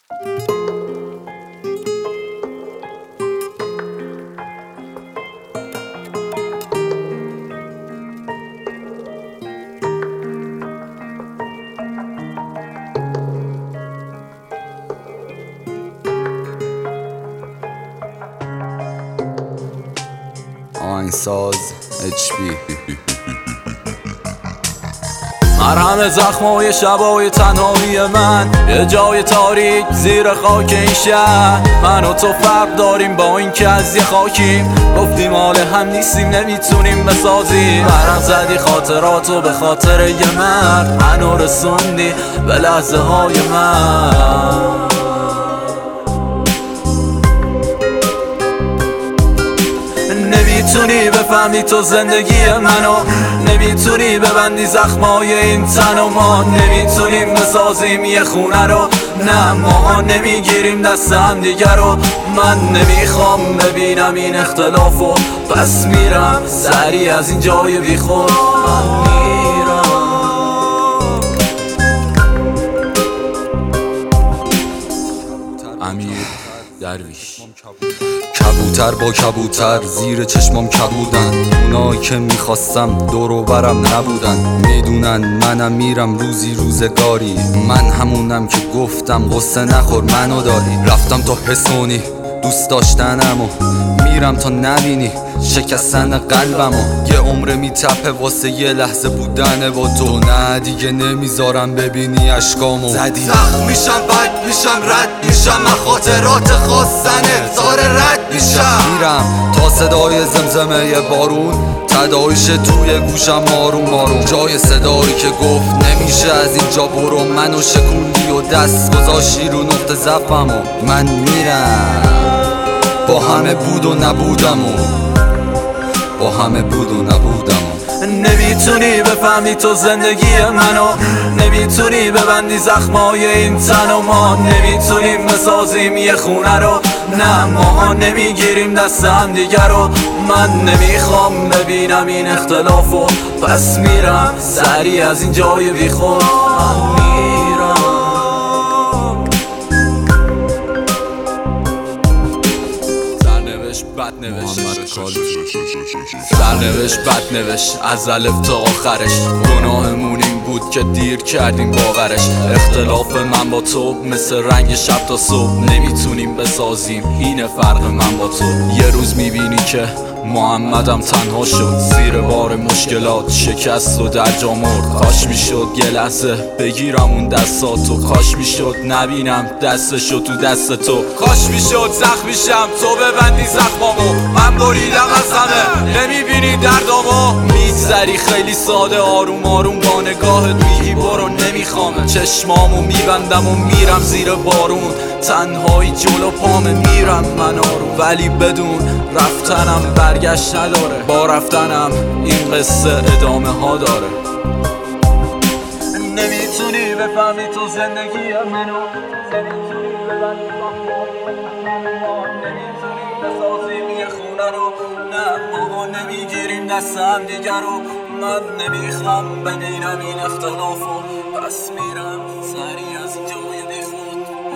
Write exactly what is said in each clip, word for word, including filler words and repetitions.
آهنگساز اچ پی. مرهم زخمای شبای تنهایی من، یه جای تاریک زیر خاک این شهر. من و تو فرق داریم با این که از یه خاکیم، گفتیم حال هم نیستیم نمیتونیم بسازیم. ورق زدی خاطراتو به خاطر یه مرد، منو رسوندی به لحظه های من. نمیتونی بفهمی تو زندگی منو، نمیتونی ببندی زخمای این تن و ما نمیتونیم بسازیم یه خونه رو. نه ما نمیگیریم دست هم دیگر رو. من نمیخوام ببینم این اختلافو، پس میرم سری از این جای بی خود. من میرم امیر درویش. کبوتر با کبوتر زیر چشمام کبودن، اونایی که میخواستم دور و برم نبودن. میدونن منم میرم روزی روزگاری، من همونم که گفتم قصه نخور منو داری. رفتم تا حسونی دوست داشتنمو، میرم تا نبینی شکستن قلبمو. یه عمر میتپه واسه یه لحظه بودن با تو، نه دیگه نمیذارم ببینی اشکامو. زدی زخم میشم بد میشم رد میشم، من خاطرات خواستنه زار رد میشم. میرم تا صدای زمزمه یه بارون تداعیش توی گوشم مارون مارون. جای صدایی که گفت نمیشه از اینجا برو، منو شکوندی و دست گذاشتی رو نقطه ضعفمو. من میرم با همه بود و نبودمو، با همه بود و نبودمو. نمیتونی بفهمی تو زندگی منو، نمیتونی ببندی زخمای این تن و ما نمیتونیم بسازیم یه خونه رو. نه ما نمیگیریم دست هم دیگر رو. من نمیخوام ببینم این اختلافو، پس میرم سری از این جای بی خود. من میرم سرنوشت بد نوشت، سرنوشت بد نوشت از الف تا آخرش. گناهمون این بود که دیر کردیم باورش. اختلاف من با تو مثل رنگ شب تا صبح، نمیتونیم بسازیم اینه فرق من با تو. یه روز میبینی که محمدم تنها شد، زیر بار مشکلات شکست و در جا مرد. کاش میشد یه لحظه بگیرم اون دستاتو، کاش میشد نبینم دستشو تو دست تو. کاش میشد زخم میشم تو ببندی زخمامو، من بریدم از همه نمیبینی دردامو. میگذری خیلی ساده آروم آروم با نگاهت میگی برو نمیخوام. چشمامو میبندم و میرم زیر بارون، تنهایی جلو پامه میرم من آروم. ولی بدون رفتنم برگشت نداره، با رفتنم این قصه ادامه ها داره. نمیتونی بفهمی تو زندگی منو، نمیتونی ببندی نمیتونی بسازیم یه خونه رو. نه ما نمیگیریم دست هم دیگر رو. من نمیخوام ببینم این اختلافو، پس میرم سری از جای بی خود.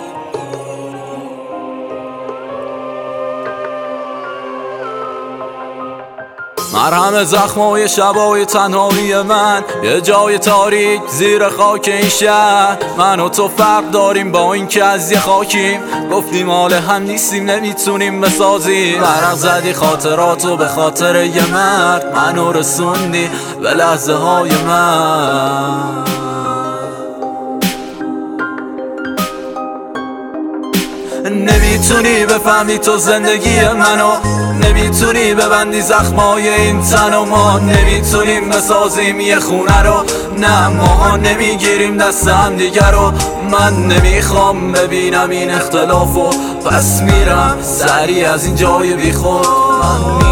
مرهم زخمای شبای تنهایی من، یه جای تاریک زیر خاک این شهر. من و تو فرق داریم با این که از یه خاکیم، گفتیم حال هم نیستیم نمیتونیم بسازیم. ورق زدی خاطراتو به خاطر یه مرد، منو رسوندی به لحظه های من. نمیتونی بفهمی تو زندگی منو، نمیتونی ببندی زخمای این تن و ما نمیتونیم بسازیم یه خونه رو. نه ما نمیگیریم دست هم دیگر رو. من نمیخوام ببینم این اختلافو، پس میرم سری از این جای بی خود. من